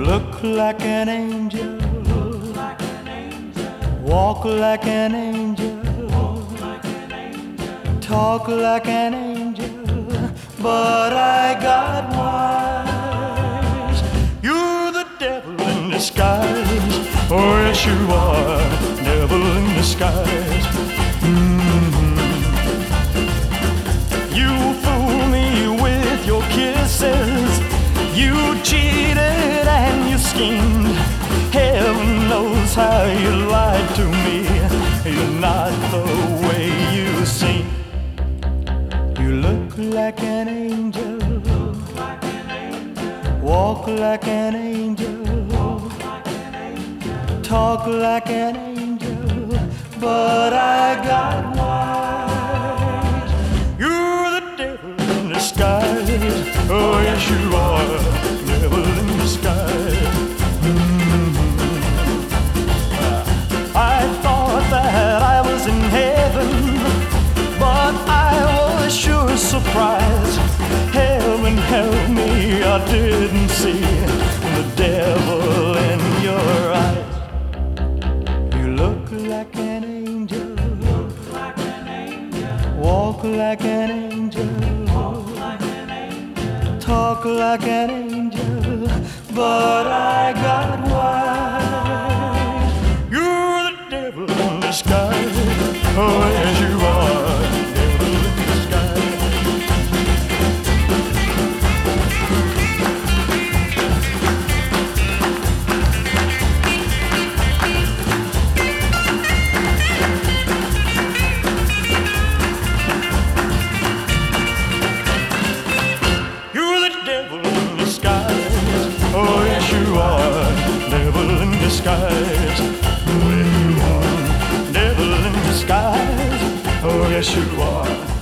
look like an angel, walk like an angel, talk like an angel, but I got wise. You're the devil in disguise. Oh yes you are, devil in disguise. You fool me with your kisses, you cheated and you schemed. Heaven knows how you lied to me. You're not the way you seem. You look like an angel, walk like an angel, talk like an angel, but I got wise. You're the devil in disguise. Oh yes you are, devil in disguise. I thought that I was in heaven, but I was sure surprised. Heaven help me, I didn't see the devil in your eyes. You look like an angel, walk like an angel, talk like an angel, but I got wise. You're the devil in disguise. Oh yes you are, devil in disguise. You're the devil in disguise. Oh yes you are, devil in disguise. Oh yes you are, devil in disguise. Oh yes you are.